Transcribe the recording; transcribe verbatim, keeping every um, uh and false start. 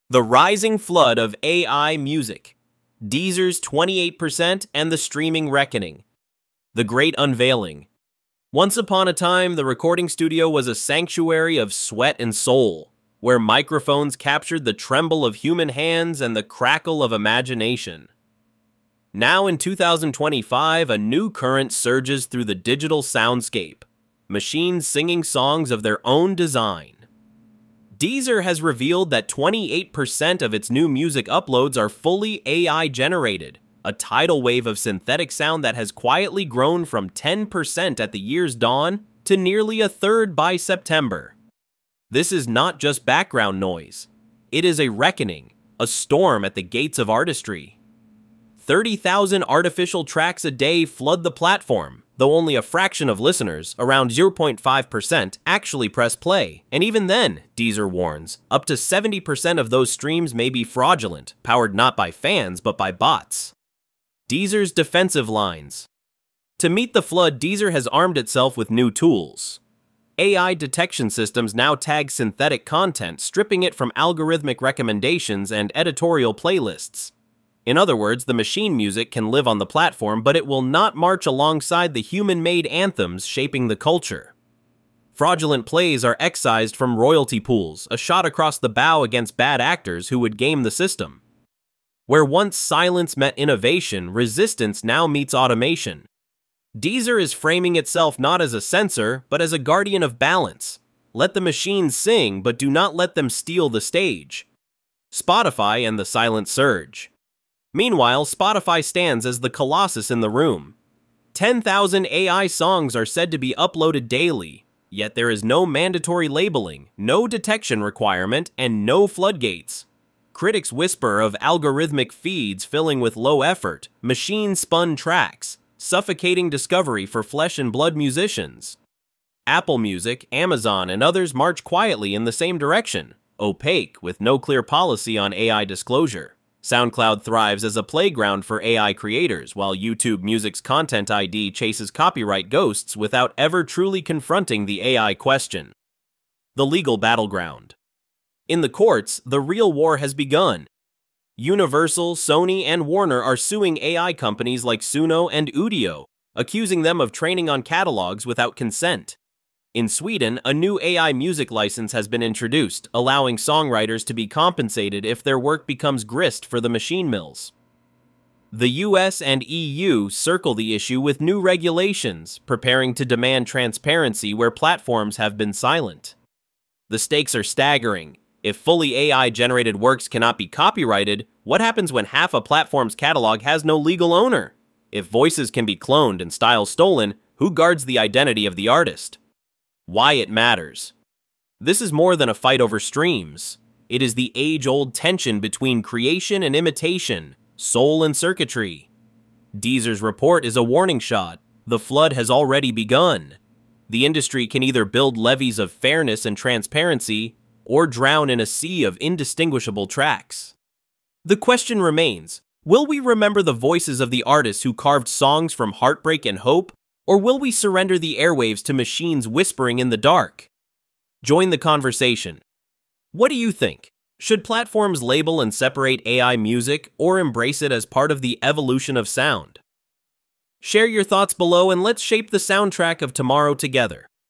The rising flood of A I music, Deezer's twenty-eight percent and the streaming reckoning. The great unveiling. Once upon a time, the recording studio was a sanctuary of sweat and soul, where microphones captured the tremble of human hands and the crackle of imagination. Now in two thousand twenty-five, a new current surges through the digital soundscape, machines singing songs of their own design. Deezer has revealed that twenty-eight percent of its new music uploads are fully A I generated, a tidal wave of synthetic sound that has quietly grown from ten percent at the year's dawn to nearly a third by September. This is not just background noise. It is a reckoning, a storm at the gates of artistry. thirty thousand artificial tracks a day flood the platform, though only a fraction of listeners, around zero point five percent, actually press play. And even then, Deezer warns, up to seventy percent of those streams may be fraudulent, powered not by fans but by bots. Deezer's defensive lines. To meet the flood, Deezer has armed itself with new tools. A I detection systems now tag synthetic content, stripping it from algorithmic recommendations and editorial playlists. In other words, the machine music can live on the platform, but it will not march alongside the human-made anthems shaping the culture. Fraudulent plays are excised from royalty pools, a shot across the bow against bad actors who would game the system. Where once silence met innovation, resistance now meets automation. Deezer is framing itself not as a censor, but as a guardian of balance. Let the machines sing, but do not let them steal the stage. Spotify and the silent surge. Meanwhile, Spotify stands as the colossus in the room. ten thousand A I songs are said to be uploaded daily, yet there is no mandatory labeling, no detection requirement, and no floodgates. Critics whisper of algorithmic feeds filling with low-effort, machine-spun tracks, suffocating discovery for flesh-and-blood musicians. Apple Music, Amazon, and others march quietly in the same direction, opaque with no clear policy on A I disclosure. SoundCloud thrives as a playground for A I creators, while YouTube Music's Content I D chases copyright ghosts without ever truly confronting the A I question. The legal battleground. In the courts, the real war has begun. Universal, Sony, and Warner are suing A I companies like Suno and Udio, accusing them of training on catalogs without consent. In Sweden, a new A I music license has been introduced, allowing songwriters to be compensated if their work becomes grist for the machine mills. The U S and E U circle the issue with new regulations, preparing to demand transparency where platforms have been silent. The stakes are staggering. If fully A I-generated works cannot be copyrighted, what happens when half a platform's catalog has no legal owner? If voices can be cloned and styles stolen, who guards the identity of the artist? Why it matters. This is more than a fight over streams. It is the age-old tension between creation and imitation, soul and circuitry. Deezer's report is a warning shot. The flood has already begun. The industry can either build levees of fairness and transparency, or drown in a sea of indistinguishable tracks. The question remains, will we remember the voices of the artists who carved songs from heartbreak and hope, or will we surrender the airwaves to machines whispering in the dark? Join the conversation. What do you think? Should platforms label and separate A I music or embrace it as part of the evolution of sound? Share your thoughts below and let's shape the soundtrack of tomorrow together.